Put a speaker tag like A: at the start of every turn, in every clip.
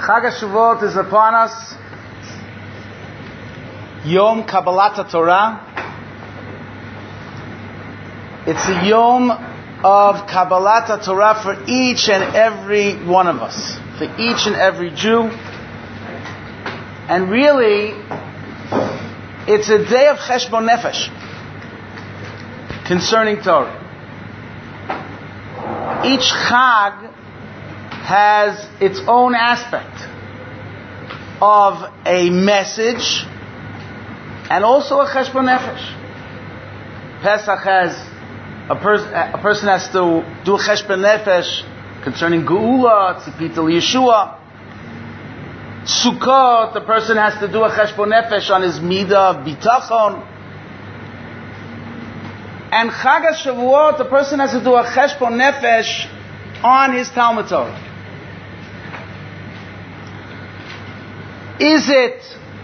A: Chag HaShavuot is upon us. Yom Kabbalat Torah. It's a Yom of Kabbalat Torah for each and every one of us, for each and every Jew. And really, it's a day of Cheshbon Nefesh concerning Torah. Each Chag has its own aspect of a message and also a Cheshbon Nefesh. Pesach has a person has to do a Cheshbon Nefesh concerning Geula, Tzipita Yeshua. Sukkot, the person has to do a Cheshbon Nefesh on his midah of bitachon. And Chag HaShavuot, the person has to do a Cheshbon Nefesh on his Talmud Torah. Is it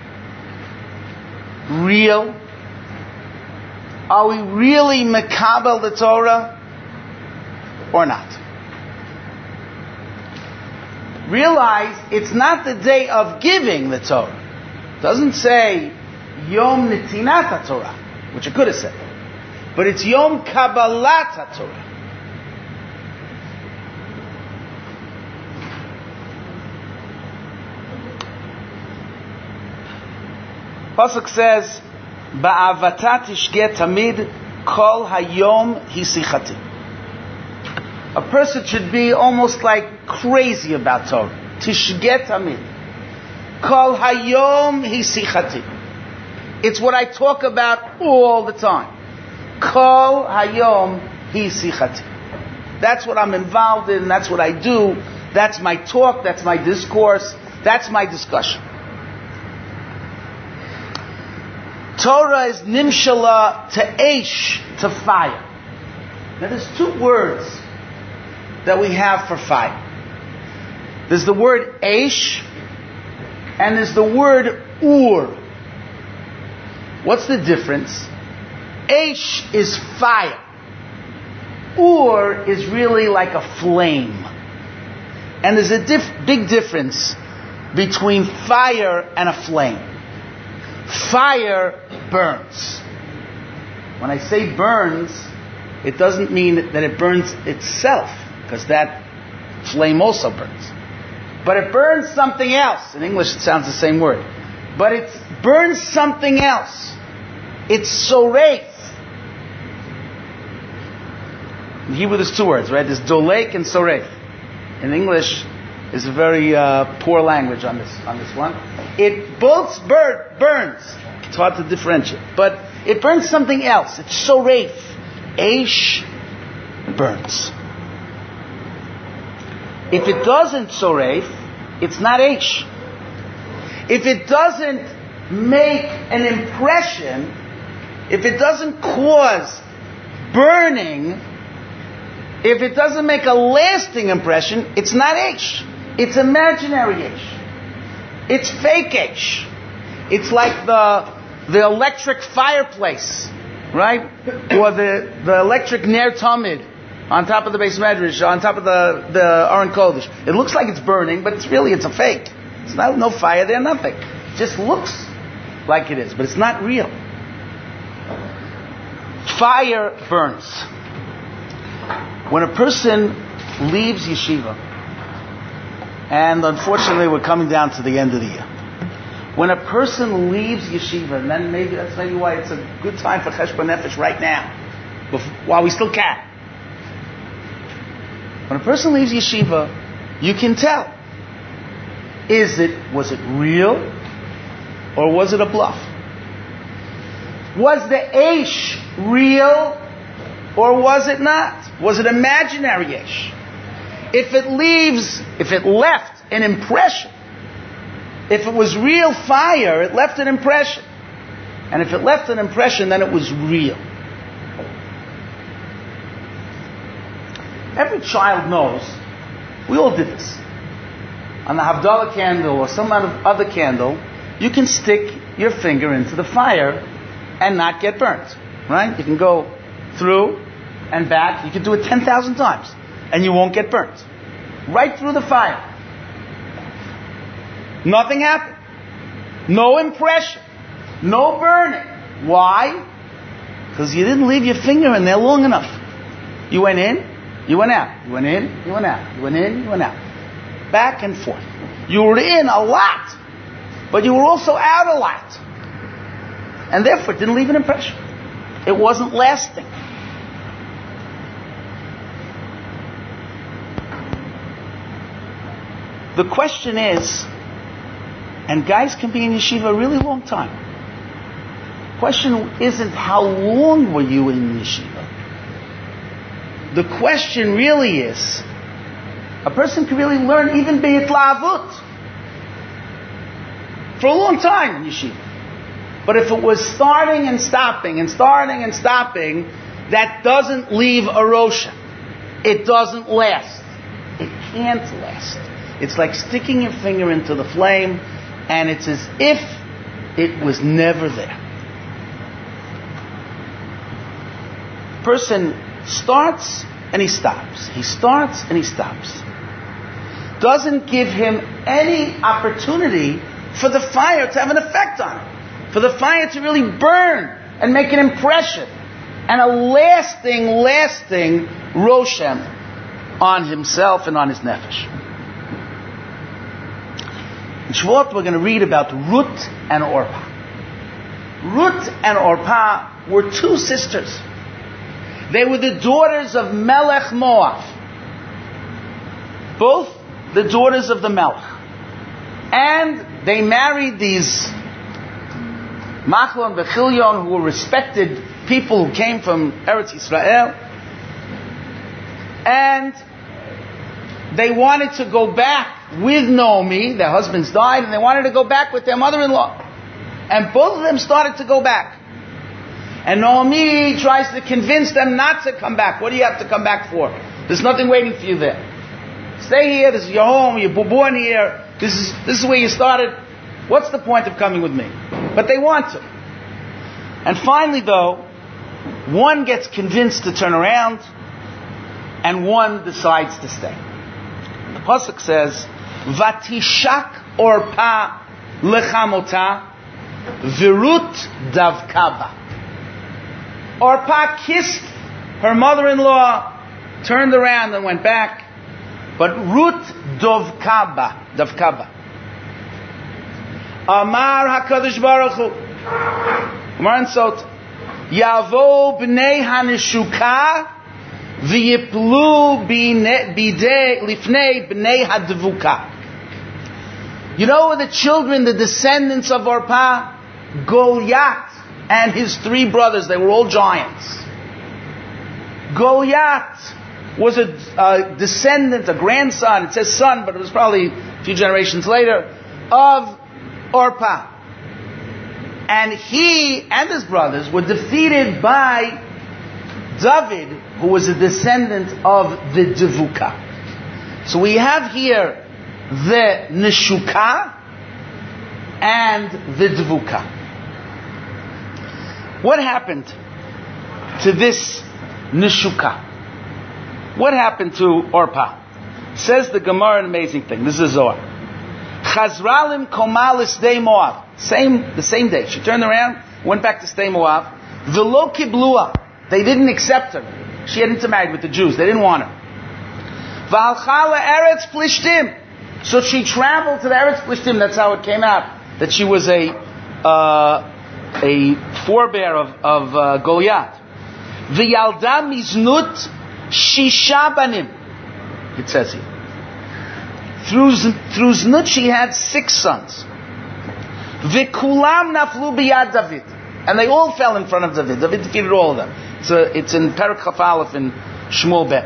A: real? Are we really mekabel the Torah or not? Realize it's not the day of giving the Torah. It doesn't say Yom Nitinat Torah, which it could have said. But it's Yom Kabbalat Torah. Pasuk says, "Ba'avata tishge tamid kol hayom hisichati." A person should be almost like crazy about Torah. Tishge tamid kol hayom hisichati. It's what I talk about all the time. Kol hayom hisichati. That's what I'm involved in. That's what I do. That's my talk. That's my discourse. That's my discussion. Torah is nimshala to eish, to fire. Now there's two words that we have for fire. There's the word eish and there's the word ur. What's the difference? Eish is fire. Ur is really like a flame. And there's a big difference between fire and a flame. Fire burns. When I say burns, it doesn't mean that it burns itself, because that flame also burns. But it burns something else. In English it sounds the same word. But it burns something else. It's soreif. In Hebrew there's two words, right? There's dolek and soreif. In English is a very poor language on this one. It both burns. It's hard to differentiate. But it burns something else. It's soreif. Eish burns. If it doesn't soreif, it's not eish. If it doesn't make an impression, if it doesn't cause burning, if it doesn't make a lasting impression, it's not eish. It's imaginary eish. It's fake eish. It's like the electric fireplace, right? Or the electric ner tamid on top of the Beis Medrash, on top of the Aron Kodesh. It looks like it's burning, but it's a fake. It's not no fire there, nothing. It just looks like it is, but it's not real. Fire burns. When a person leaves yeshiva, and unfortunately we're coming down to the end of the year. When a person leaves yeshiva, and then that's maybe why it's a good time for Cheshbon Nefesh right now, while we still can. When a person leaves yeshiva, you can tell. Was it real? Or was it a bluff? Was the eish real? Or was it not? Was it imaginary eish? If it left an impression, if it was real fire, it left an impression. And if it left an impression, then it was real. Every child knows, we all did this. On the Havdalah candle or some other candle, you can stick your finger into the fire and not get burnt. Right? You can go through and back. You can do it 10,000 times and you won't get burnt. Right through the fire. Nothing happened. No impression. No burning. Why? Because you didn't leave your finger in there long enough. You went in, you went out. You went in, you went out. You went in, you went out. Back and forth. You were in a lot, but you were also out a lot. And therefore it didn't leave an impression. It wasn't lasting. The question is, and guys can be in yeshiva a really long time. The question isn't how long were you in yeshiva. The question really is, a person can really learn even be'itlavut for a long time in yeshiva. But if it was starting and stopping and starting and stopping, that doesn't leave a rosha. It doesn't last. It can't last. It's like sticking your finger into the flame, and it's as if it was never there. Person starts and he stops. He starts and he stops. Doesn't give him any opportunity for the fire to have an effect on him. For the fire to really burn and make an impression and a lasting roshem on himself and on his nefesh. In Shavuot, we're going to read about Ruth and Orpah. Ruth and Orpah were two sisters. They were the daughters of Melech Moab. Both the daughters of the Melech. And they married these Machlon and Bechilyon, who were respected people who came from Eretz Yisrael. And they wanted to go back with Naomi. Their husbands died, and they wanted to go back with their mother-in-law. And both of them started to go back. And Naomi tries to convince them not to come back. What do you have to come back for? There's nothing waiting for you there. Stay here. This is your home. You're born here. This is where you started. What's the point of coming with me? But they want to. And finally, though, one gets convinced to turn around, and one decides to stay. The pasuk says, "Vatishak Orpah lechamota, virut davkaba." Orpah kissed her mother-in-law, turned around and went back, but Ruth davkaba. Amar HaKadosh Baruch Hu, Amar and Sot, Yavo b'nei haneshuka v'yiplu bidei lifnei b'nei hadvuka. You know the children, the descendants of Orpah? Goliath and his three brothers, they were all giants. Goliath was a descendant, a grandson, it says son, but it was probably a few generations later, of Orpah. And he and his brothers were defeated by David, who was a descendant of the Devuka. So we have here the Neshuka and the Devuka. What happened to this Neshuka? What happened to Orpah? Says the Gemara an amazing thing. This is Zohar. Chazralim komalis de Moab. The same day. She turned around, went back to stay Moab. Velo kiblua. They didn't accept her. She had intermarried with the Jews. They didn't want her. V'alcha le'eretz plishtim. So she traveled to the Eretz Plishtim. That's how it came out. That she was a forebear of Goliath. V'yalda miznut shisha banim. It says here. Through znut she had 6 sons. V'kulam naflu biyad David. And they all fell in front of David. David defeated all of them. It's in Perek Chaf Aleph in Shmuel Bet.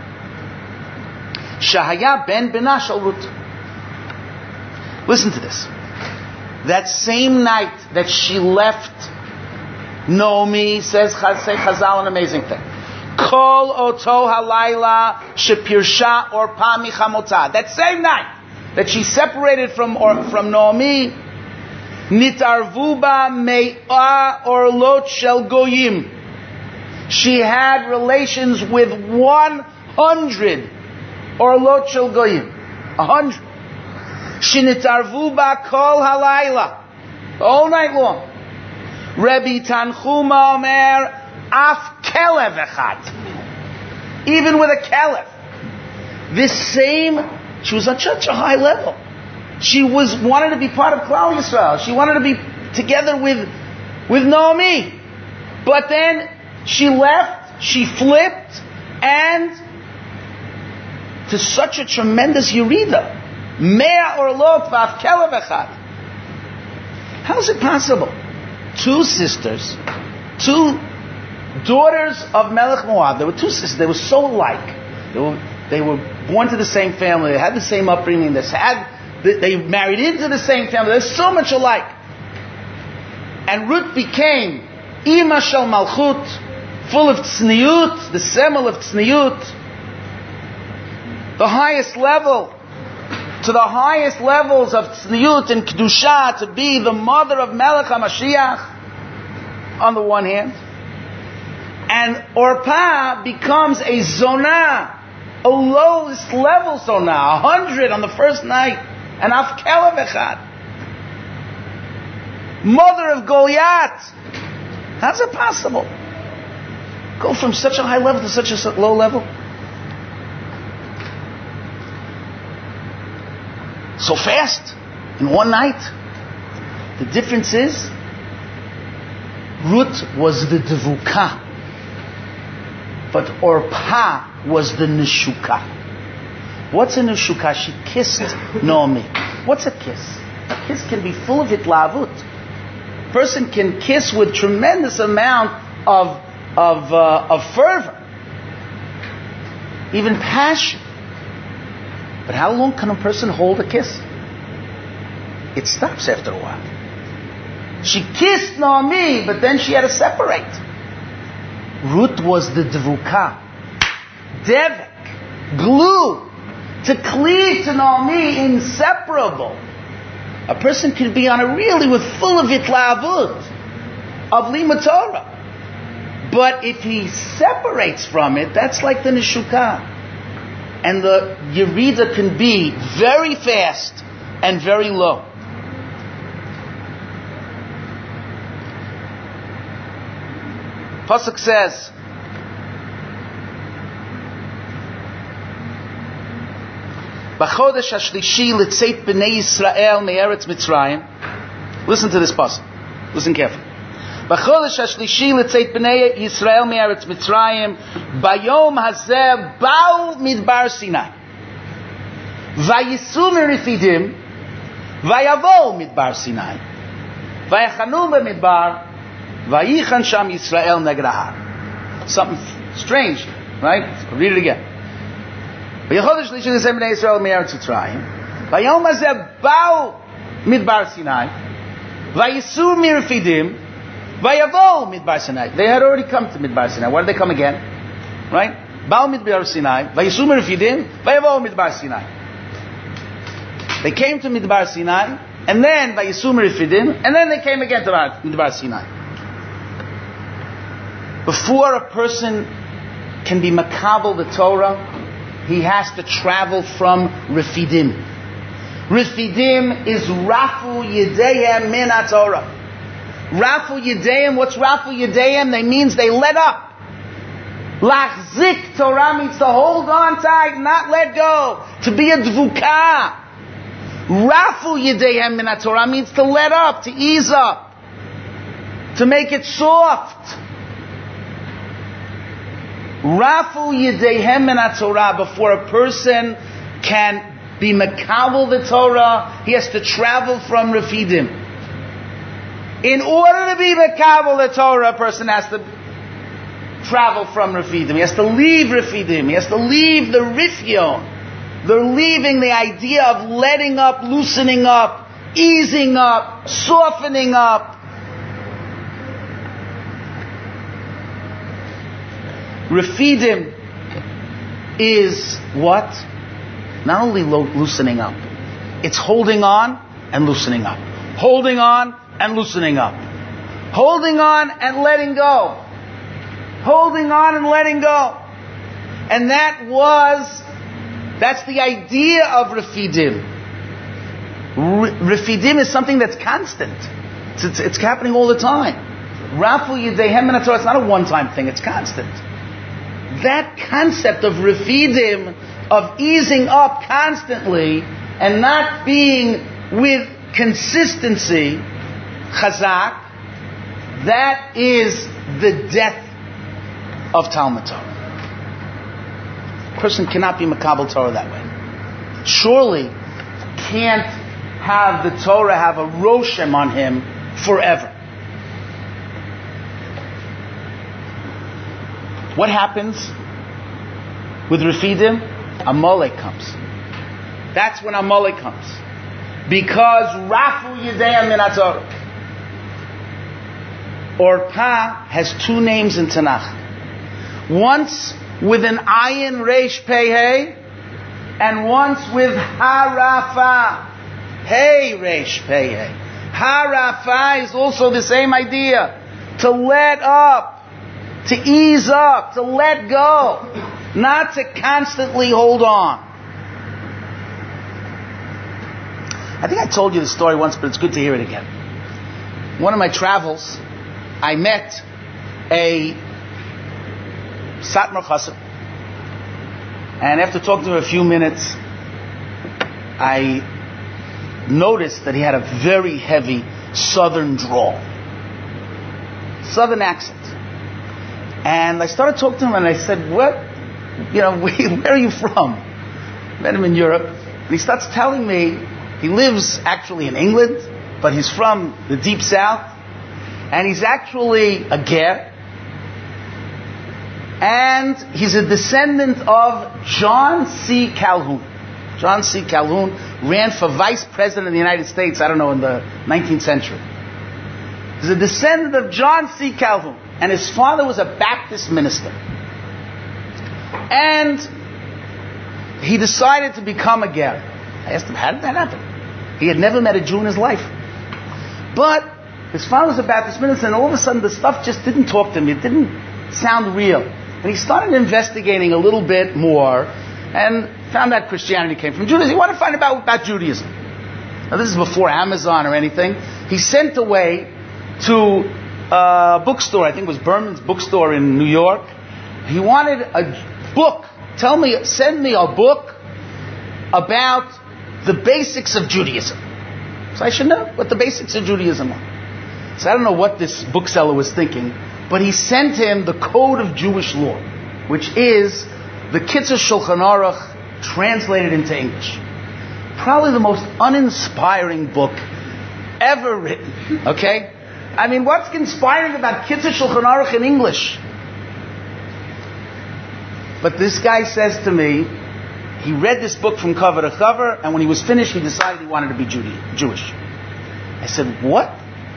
A: Shahaya ben Benash al Ruth. Listen to this. That same night that she left Naomi, says Chazal an amazing thing. Kol oto halayla shepirsha Orpah michamota. That same night that she separated from Naomi, nitarvuba me'a orlot shel goyim. She had relations with 100 orlot shel goyim. 100. Shinitarvu ba kol halayla. All night long. Rebbe Tanchuma Omer, af kelev echad. Even with a kelev. This same, she was on such a high level. She wanted to be part of Klal Yisrael. She wanted to be together with Naomi. But then she left, she flipped, and to such a tremendous Yerida. Mea orlot v'af kelev echad. How is it possible? Two sisters, two daughters of Melech Moab. There were two sisters. They were so alike. They were born to the same family. They had the same upbringing. They married into the same family. They're so much alike. And Ruth became Ima Shel Malchut, full of tzniut, the semel of tzniut, the highest level, to the highest levels of tzniut and kedusha, to be the mother of Melech HaMashiach, on the one hand. And Orpah becomes a zonah, a lowest level zonah, 100 on the first night, and af kelev echad. Mother of Goliath. How's it possible? Go from such a high level to such a low level? So fast, in one night. The difference is, Ruth was the Devuka, but Orpah was the Neshuka. What's a Neshuka? She kissed Naomi. What's a kiss? A kiss can be full of hitlavut. A person can kiss with tremendous amount of fervor, even passion. But how long can a person hold a kiss? It stops after a while. She kissed Naomi, but then she had to separate. Ruth was the Devuka, Devek, glue, to cleave to Naomi, inseparable. A person can be on a really with full of itlavut, of Limud Torah. But if he separates from it, that's like the Neshuka. And the Yerida can be very fast and very low. Pasuk says, B'chodesh hashlishi l'tzeit b'nei Yisrael me'eretz Mitzrayim. Listen to this pasuk. Listen carefully. B'chodesh hashlishi l'tzeit b'nei Yisrael me'eretz Mitzrayim bayom hazeh ba'u midbar Sinai vayisu mirifidim vayavo midbar Sinai vayachanu b'midbar vayichan sham Yisrael neged ha'ar. Something strange, right? I'll read it again. B'chodesh hashlishi l'tzeit b'nei Yisrael me'eretz Mitzrayim bayom hazeh ba'u midbar Sinai vayisu mirifidim vayavo midbar Sinai. They had already come to midbar Sinai. Why did they come again? Right? Ba'u midbar Sinai, vayisu mirifidim, vayavo midbar Sinai. They came to midbar Sinai, and then vayisu mirifidim, and then they came again to midbar Sinai. Before a person can be makabel the Torah, he has to travel from Refidim. Refidim is Rafu Yedeyem min HaTorah. Rafu Yedeyim, what's Rafu Yedeyim? They means they let up. Lachzik Torah means to hold on tight, not let go. To be a dvuka. Rafu Yedeyim min HaTorah means to let up, to ease up. To make it soft. Rafu Yedeyim min HaTorah, before a person can be makabel the Torah, he has to travel from Refidim. In order to be makabel the Torah, a person has to travel from Refidim. He has to leave Refidim. He has to leave the Rifyon. They're leaving the idea of letting up, loosening up, easing up, softening up. Refidim is what? Not only loosening up, it's holding on and loosening up. Holding on and loosening up. Holding on and letting go. Holding on and letting go. And that's the idea of Refidim. Refidim is something that's constant. It's happening all the time. Rafu Yideihem min haTorah, it's not a one-time thing, it's constant. That concept of refidim, of easing up constantly and not being with consistency, chazak, that is the death of Talmud Torah. A person cannot be Makabel Torah that way. Surely can't have the Torah have a roshem on him forever. What happens with Refidim? Amalek comes. That's when Amalek comes. Because Rafu Yidei min haTorah. Or Pa has two names in Tanakh. Once with an Ayin Reish Pei Hey, and once with Harafa Hey Reish Pei Hey. Harafa is also the same idea. To let up, to ease up, to let go, not to constantly hold on. I think I told you the story once, but it's good to hear it again. One of my travels, I met a Satmar Chassid, and after talking to him a few minutes, I noticed that he had a very heavy southern drawl, southern accent. And I started talking to him, and I said, where are you from? Met him in Europe. And he starts telling me he lives actually in England, but he's from the deep south. And he's actually a ger. And he's a descendant of John C. Calhoun. John C. Calhoun ran for vice president of the United States, I don't know, in the 19th century. He's a descendant of John C. Calhoun. And his father was a Baptist minister. And he decided to become a ger. I asked him, how did that happen? He had never met a Jew in his life. But his father was a Baptist minister, and all of a sudden the stuff just didn't talk to him. It didn't sound real. And he started investigating a little bit more and found out Christianity came from Judaism. He wanted to find out about Judaism. Now this is before Amazon or anything. He sent away to a bookstore, I think it was Berman's bookstore in New York. He wanted a book. Send me a book about the basics of Judaism. So I should know what the basics of Judaism are. So I don't know what this bookseller was thinking, but he sent him the Code of Jewish Law, which is the Kitzur Shulchan Aruch translated into English. Probably the most uninspiring book ever written. Okay? I mean, what's inspiring about Kitzur Shulchan Aruch in English? But this guy says to me, he read this book from cover to cover, and when he was finished, he decided he wanted to be Jewish. I said, what?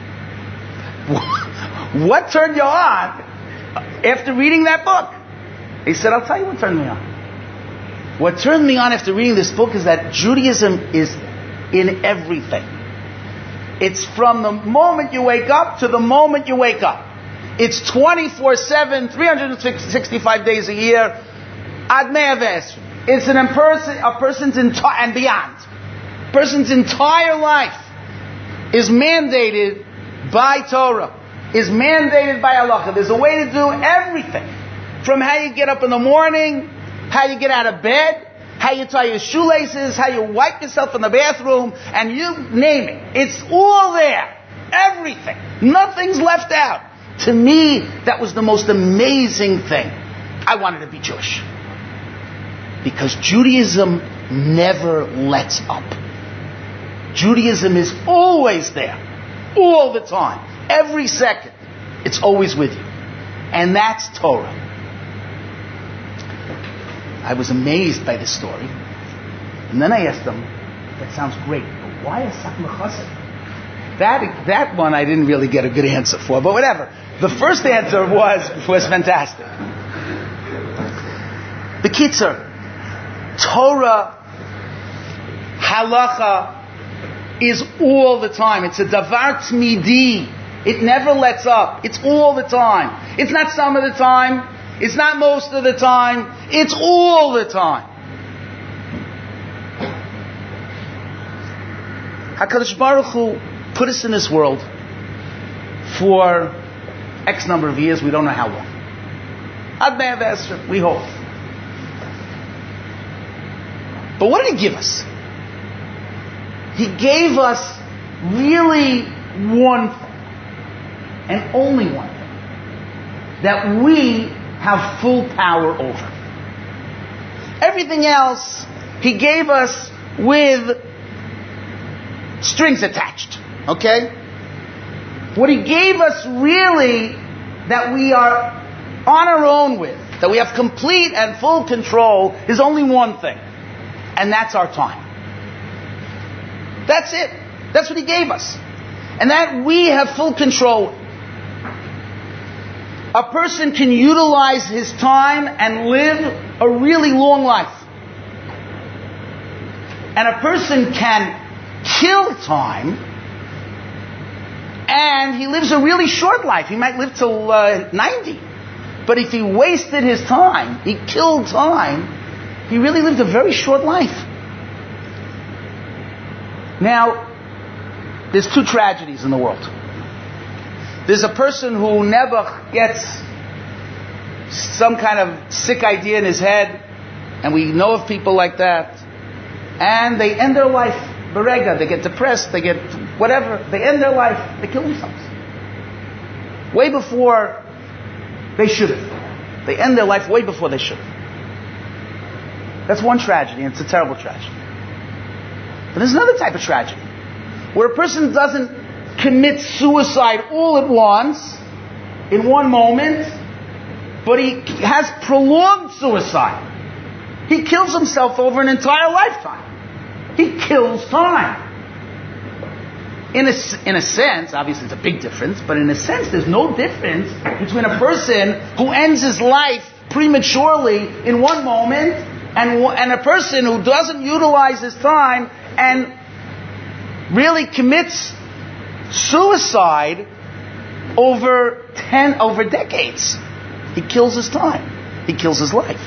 A: What turned you on after reading that book? He said, I'll tell you what turned me on. What turned me on after reading this book is that Judaism is in everything. It's from the moment you wake up to the moment you wake up. It's 24/7, 365 days a year. Ad mea v'esrim. It's a person's entire and beyond. Person's entire life is mandated by Torah, is mandated by halacha. There's a way to do everything, from how you get up in the morning, how you get out of bed, how you tie your shoelaces, how you wipe yourself in the bathroom, and you name it. It's all there. Everything. Nothing's left out. To me, that was the most amazing thing. I wanted to be Jewish. Because Judaism never lets up. Judaism is always there. All the time. Every second. It's always with you. And that's Torah. I was amazed by this story. And then I asked him, that sounds great, but why a Satmar Chassid? That one I didn't really get a good answer for, but whatever. The first answer was fantastic. The Kitzur, Torah, halacha, is all the time. It's a davar tmidi. It never lets up. It's all the time. It's not some of the time. It's not most of the time. It's all the time. HaKadosh Baruch Hu put us in this world for X number of years, we don't know how long. Ad Mea V'Esrei, we hope. But what did He give us? He gave us really one thing, and only one thing, that we have full power over. Everything else, He gave us with strings attached. Okay? What He gave us really that we are on our own with, that we have complete and full control, is only one thing. And that's our time. That's it. That's what He gave us. And that we have full control. A person can utilize his time and live a really long life. And a person can kill time and he lives a really short life. He might live till 90. But if he wasted his time, he killed time, he really lived a very short life. Now, there's two tragedies in the world. There's a person who never gets some kind of sick idea in his head, and we know of people like that, and they end their life, berega, they get depressed, they get whatever, they end their life, they kill themselves. Way before they should have. They end their life way before they should have. That's one tragedy, and it's a terrible tragedy. But there's another type of tragedy, where a person doesn't commit suicide all at once, in one moment, but he has prolonged suicide. He kills himself over an entire lifetime. He kills time. In a sense, obviously it's a big difference, but in a sense there's no difference between a person who ends his life prematurely in one moment and a person who doesn't utilize his time and really commits suicide over decades. He kills his time. He kills his life.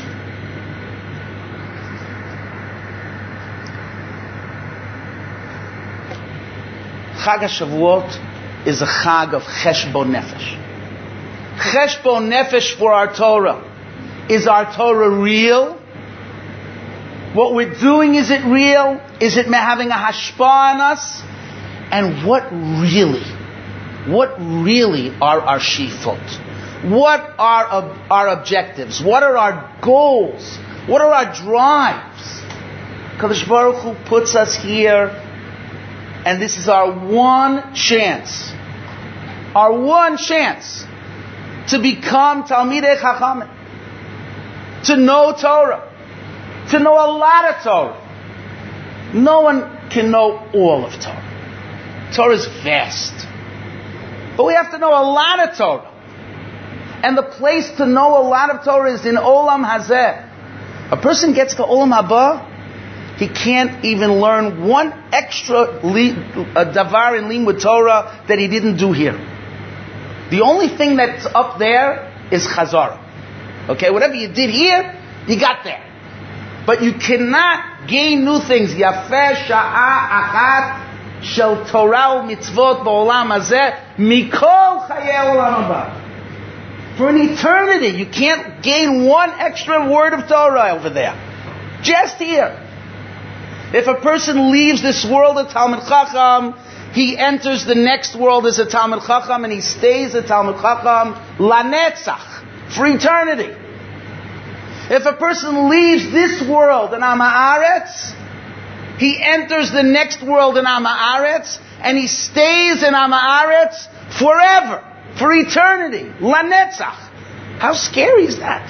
A: Chag HaShavuot is a chag of cheshbon nefesh. Cheshbon nefesh for our Torah. Is our Torah real? What we're doing, is it real? Is it having a hashpah on us? And what really are our shifot? What are our objectives? What are our goals? What are our drives? Kadosh Baruch Hu puts us here, and this is our one chance. Our one chance to become Talmidei Chachamim. To know Torah. To know a lot of Torah. No one can know all of Torah. Torah is vast. But we have to know a lot of Torah. And the place to know a lot of Torah is in Olam Hazeh. A person gets to Olam Haba, he can't even learn one extra davar in limud Torah that he didn't do here. The only thing that's up there is Chazara. Okay, whatever you did here, you got there. But you cannot gain new things. Yafeh sha'a achat shel Torah u'mitzvot ba'olam hazeh mikol chayei olam haba. For an eternity, you can't gain one extra word of Torah over there. Just here. If a person leaves this world a Talmid Chacham, he enters the next world as a Talmid Chacham, and he stays a Talmid Chacham lanetzach, for eternity. If a person leaves this world in Am Haaretz, he enters the next world in Am Haaretz, and he stays in Am Haaretz forever, for eternity, lanetzach. How scary is that?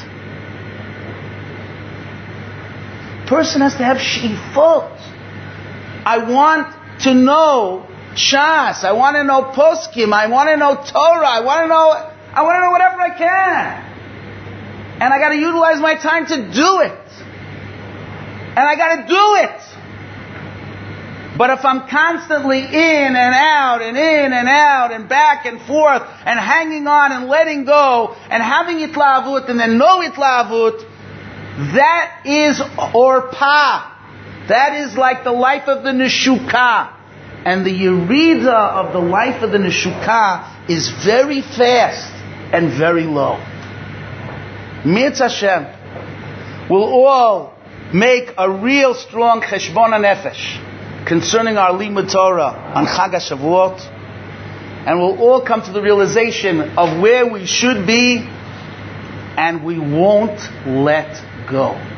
A: Person has to have sheifot. I want to know Shas. I want to know Poskim. I want to know Torah. I want to know whatever I can. And I got to utilize my time to do it. And I got to do it. But if I'm constantly in and out and in and out and back and forth and hanging on and letting go and having itlavut and then no itlavut, that is orpa. That is like the life of the neshukah. And the yerida of the life of the Neshukah is very fast and very low. Mirz Hashem, we'll all make a real strong cheshbon nefesh concerning our limud Torah on Chag HaShavuot, and we'll all come to the realization of where we should be, and we won't let go.